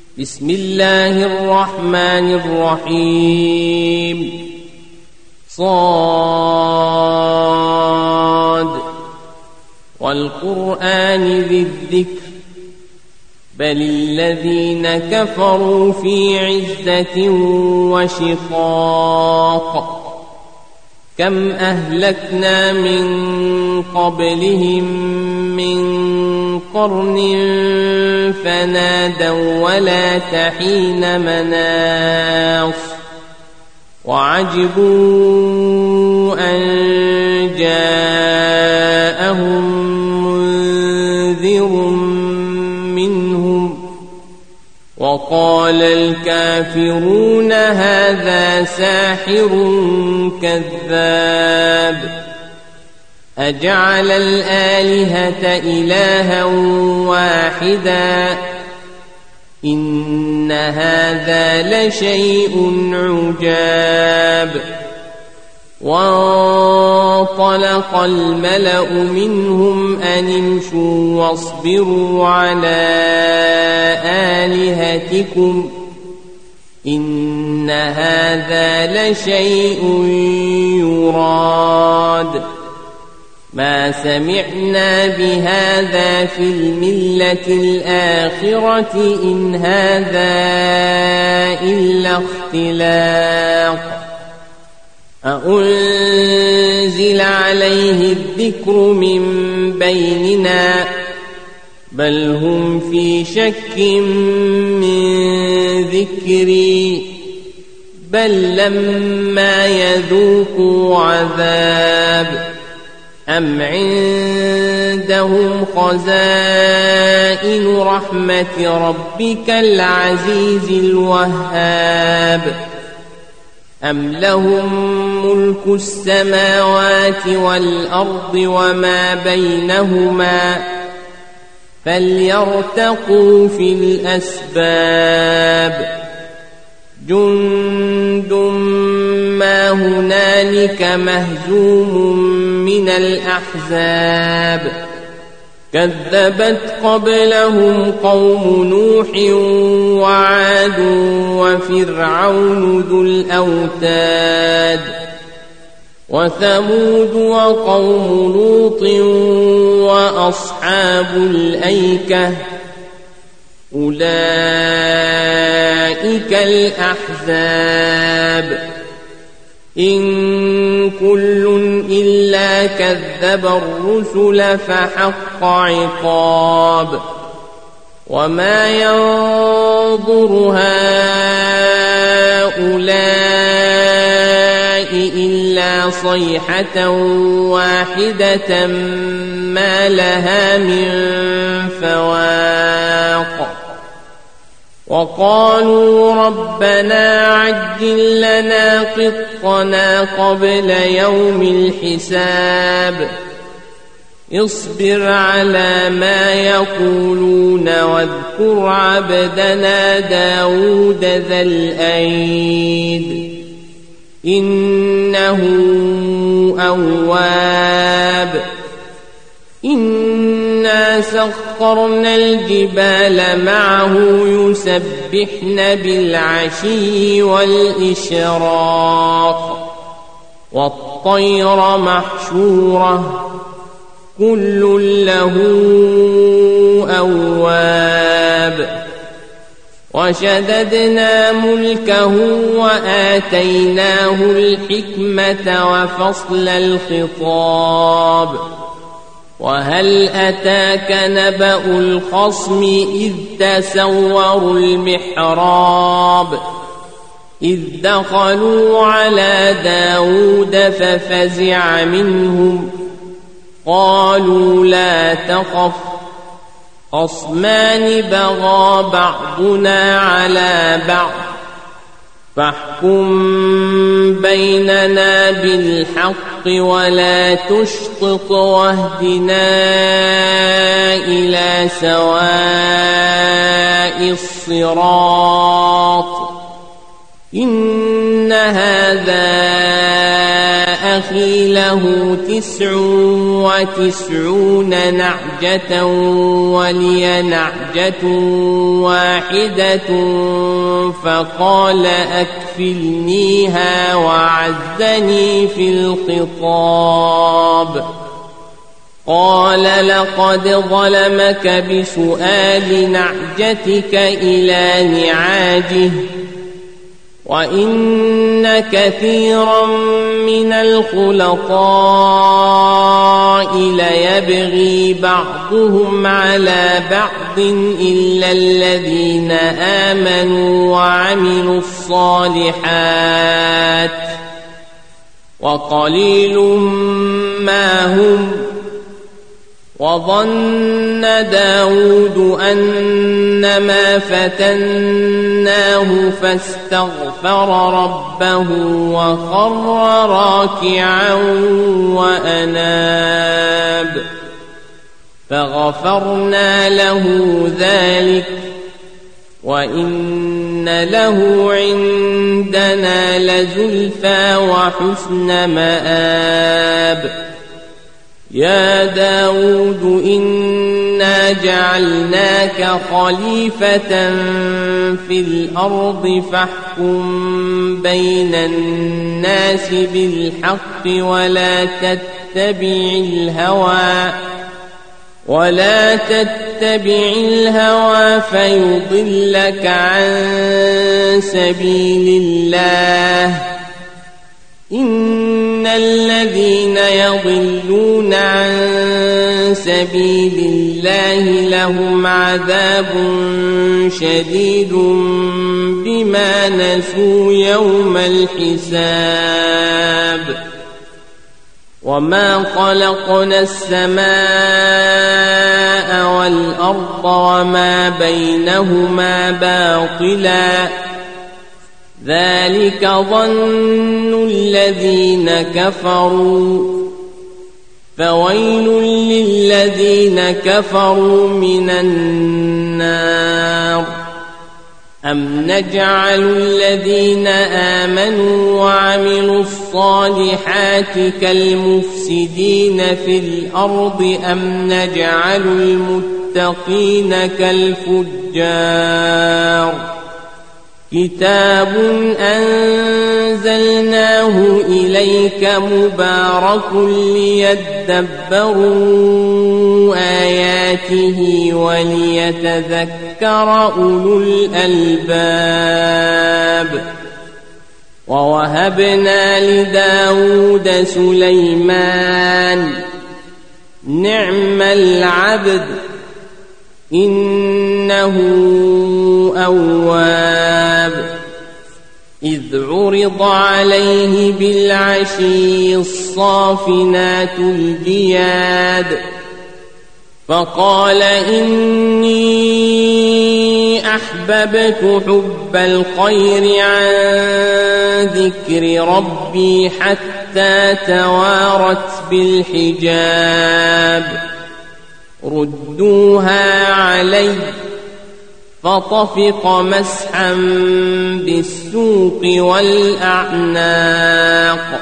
بسم الله الرحمن الرحيم صاد والقرآن ذي الذكر بل الذين كفروا في عزة وشقاق كم أهلكنا من قبلهم من قرن فنادوا ولا تحين مناص وعجبوا أن جاءهم منذر منهم وقال الكافرون هذا ساحر كذاب أجعل الآلهة إلها واحدا إن هذا لشيء عجاب وانطلق الملأ منهم أن امشوا واصبروا على آلهتكم إن هذا لشيء يراد ما سمعنا بهذا في الملة الآخرة إن هذا إلا اختلاق أأنزل عليه الذكر من بيننا بل هم في شك من ذكري بل لما يذوقوا عذاب أم عندهم خزائن رحمة ربك العزيز الوهاب أم لهم ملك السماوات والأرض وما بينهما فليرتقوا في الأسباب جند ما هنالك مهزوم من الأحزاب كذبت قبلهم قوم نوح وعاد وفرعون ذو الأوتاد وثمود وقوم لوط وأصحاب الأيكة أولئك الأحزاب إن كل إلا كذب الرسل فحق عقاب وما ينظر هؤلاء إلا صيحة واحدة ما لها من فواق وقالوا ربنا عجل لنا قطنا قبل يوم الحساب اصبر على ما يقولون واذكر عبدنا داود ذا الأيد إنه أواب إنا سخرنا الجبال معه يسبحن بالعشي والإشراق والطير محشورة كل له أواب وشددنا ملكه وآتيناه الحكمة وفصل الخطاب وهل أتاك نبأ الخصم إذ تسوروا المحراب إذ دخلوا على داود ففزع منهم قالوا لا تخف خصمان بغى بعضنا على بعض فاحكم بيننا بالحق ولا تشطط واهدنا إلى سواء الصراط إن هذا أخي له 99 نعجة ولي نعجة واحدة فقال أكفلنيها وعزني في الخطاب. قال لقد ظلمك بسؤال نعجتك إلى نعاجه وإن كثيرا من الخلطاء ليبغي بعضهم على بعض إلا الذين آمنوا وعملوا الصالحات وقليل ما هم. وظن داود أنما فتناه فاستغفر ربه وخر راكعا وأناب فغفرنا له ذلك وإن له عندنا لزلفى وحسن مآب. يا داود إنا جعلناك خليفة في الأرض فاحكم بين الناس بالحق ولا تتبع الهوى فيضلك عن سبيل الله. إن الذين يضلون عن سبيل الله لهم عذاب شديد بما نسوا يوم الحساب. وما خلقنا السماء والأرض وما بينهما باطلا ذلك ظن الذين كفروا فويل للذين كفروا من النار. أم نجعل الذين آمنوا وعملوا الصالحات كالمفسدين في الأرض أم نجعل المتقين كالفجار. كتاب أنزلناه إليك مبارك ليدبروا آياته وليتذكر أولو الألباب. ووهبنا لداود سليمان نعم العبد إنه أواب. إذ عرض عليه بالعشي الصافنات الجياد فقال إني أحببت حب الخير عن ذكر ربي حتى توارت بالحجاب. ردوها علي فطفق مسحا بالسوق والأعناق.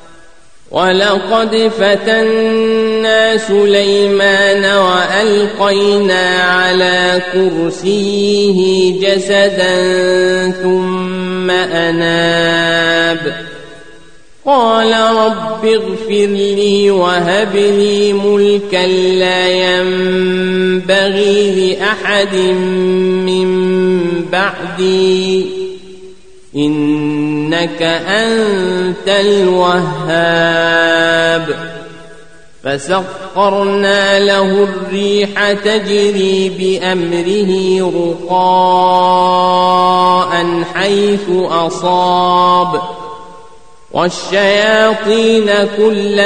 ولقد فتنا سليمان وألقينا على كرسيه جسدا ثم أناب. قال رب اغفر لي وهب لي ملكا لا ينبغي لأحد من بعدي إنك أنت الوهاب. فسخرنا له الريح تجري بأمره رخاء حيث أصاب والشياطين كل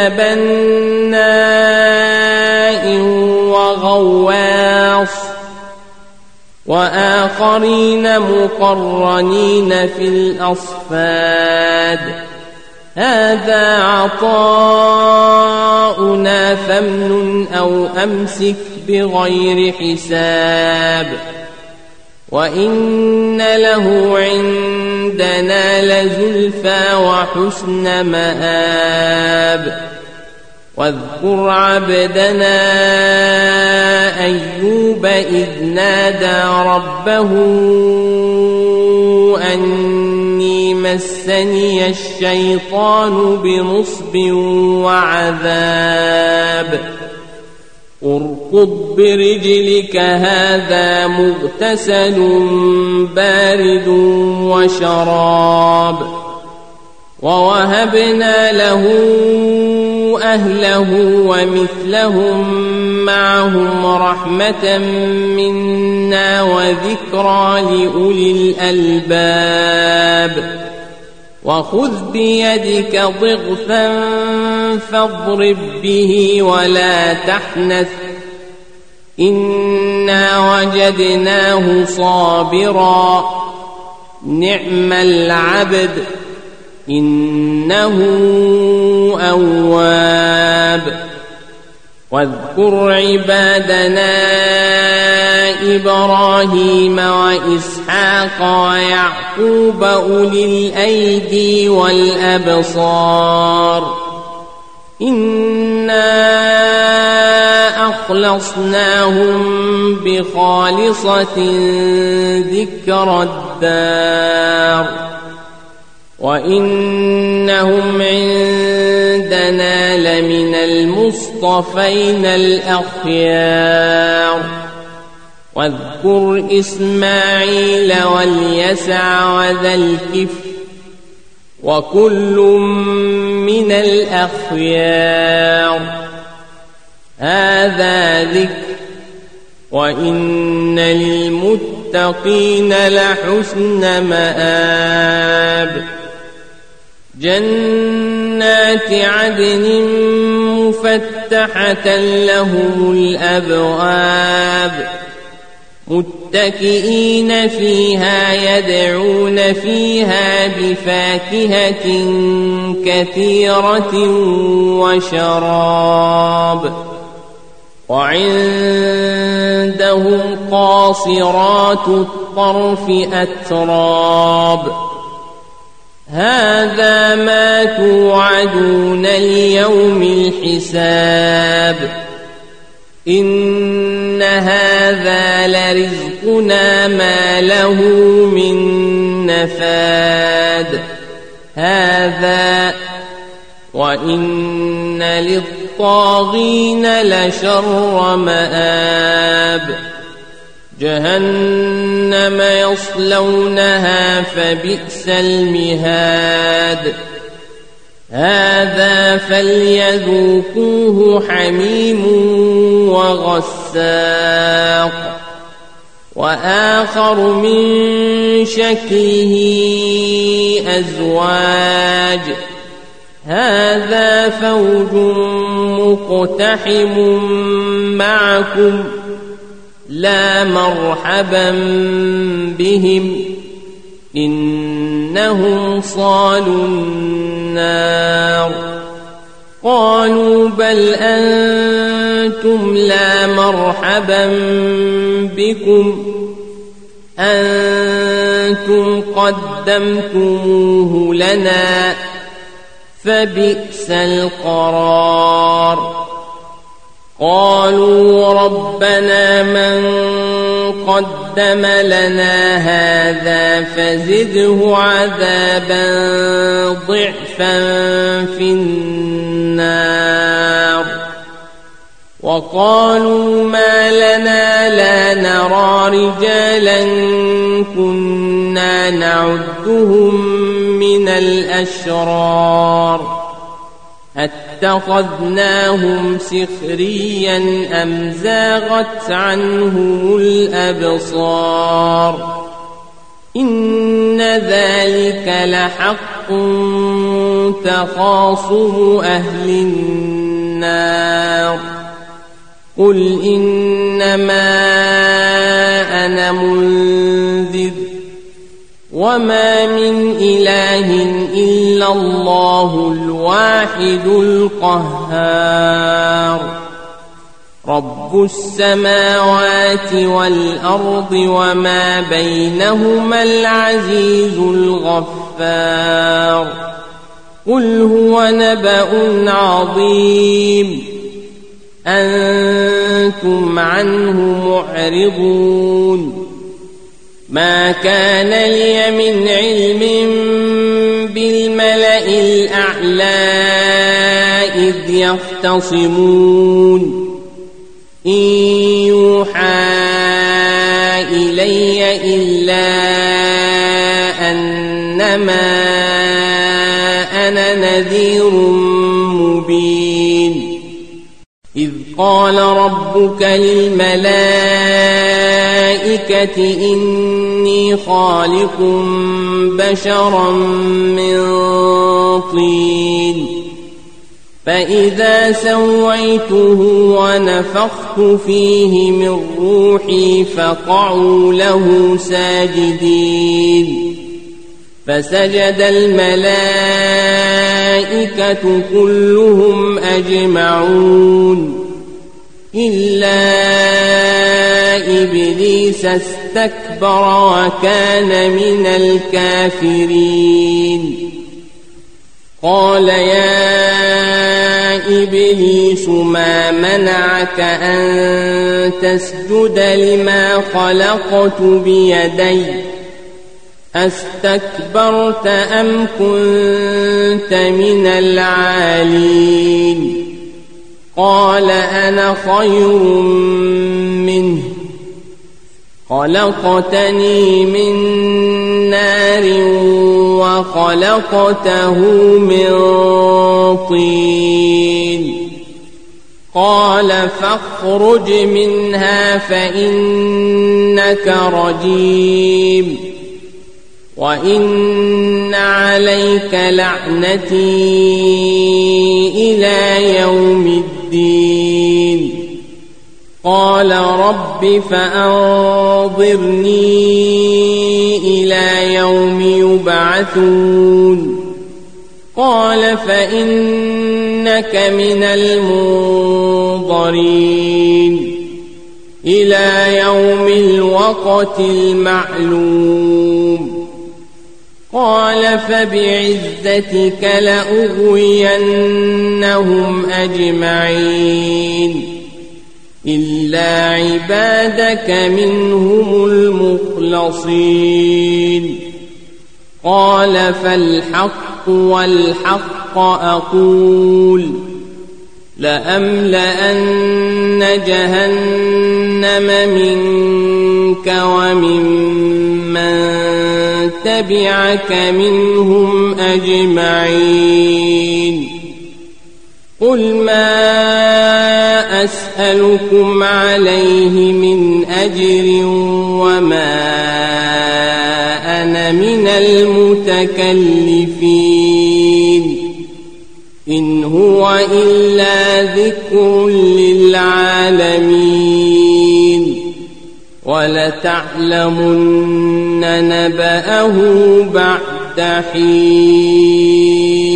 بناء وغواص وآخرين مقرنين في الأصفاد. هذا عطاؤنا فامنن أو أمسك بغير حساب. وإن له عندنا عندنا لزلفى وحسن مآب واذكر عبدنا أيوب إذ نادى ربه أني مسني الشيطان بنصب وعذاب اركض برجلك هذا مغتسل بارد وشراب ووهبنا له أهله ومثلهم معهم رحمة منا وذكرى لأولي الألباب وخذ بيدك ضغثا فاضرب به ولا تحنث إنا وجدناه صابرا نعم العبد إنه أواب واذكر عبادنا إبراهيم وإسحاق ويعقوب أولي الأيدي والأبصار إنا أخلصناهم بخالصة ذكر الدار وإنهم عندنا لمن المصطفين الأخيار واذكر إسماعيل واليسع وذا الكفل وكل من الأخيار هذا ذكر وإن للمتقين لحسن مآب جنات عدن مفتحة لهم الأبواب متكئين فيها يدعون فيها بفاكهة كثيرة وشراب وعندهم قاصرات الطرف أتراب هذا ما توعدون ليوم الحساب إن هذا لرزقنا ما له من نفاد هذا وإن للطاغين لشر مآب جهنم يصلونها فبئس المهاد هذا فليذوقوه حميم وغساق وآخر من شكله أزواج هذا فوج مقتحم معكم لا مرحبا بهم إنهم صالوا النار قالوا بل أنتم لا مرحبا بكم أنتم قدمتموه لنا فبئس القرار قالوا ربنا من قدم لنا هذا فزده عذابا ضعفا في النار وقالوا ما لنا لا نرى رجالا كنا نعدهم من الأشرار اتخذناهم سخريا أم زاغت عنهم الأبصار إن ذلك لحق تخاصم أهل النار قل إنما أنا منذر وما من إله إلا الله الواحد القهار رب السماوات والأرض وما بينهما العزيز الغفار قل هو نبأ عظيم أنتم عنه معرضون ما كان لي من علم بالملأ الأعلى إذ يختصمون إن يوحى إلي إلا أنما أنا نذير مبين إذ قال ربك للملائكة إني خالق بشرا من طين فإذا سويته ونفخت فيه من روحي فقعوا له ساجدين فسجد الملائكة كلهم أجمعون إلا إبليس استكبر وكان من الكافرين قال يا إبليس ما منعك أن تسجد لما خلقت بيدي أستكبرت أم كنت من العالين قال أنا خير منه خلقتني من نار وخلقته من طين قال فاخرج منها فإنك رجيم وإن عليك لعنتي إلى يوم الدين قال رب فأنظرني إلى يوم يبعثون قال فإنك من المنظرين إلى يوم الوقت المعلوم قال فبعزتك لأغوينهم أجمعين إلا عبادك منهم المخلصين قال فالحق والحق أقول لأملأن جهنم منك وممن تبعك منهم أجمعين قل ما أسألكم عليه من أجر وما أنا من المتكلفين إن هو إلا ذكر للعالمين ولتعلمن نبأه بعد حين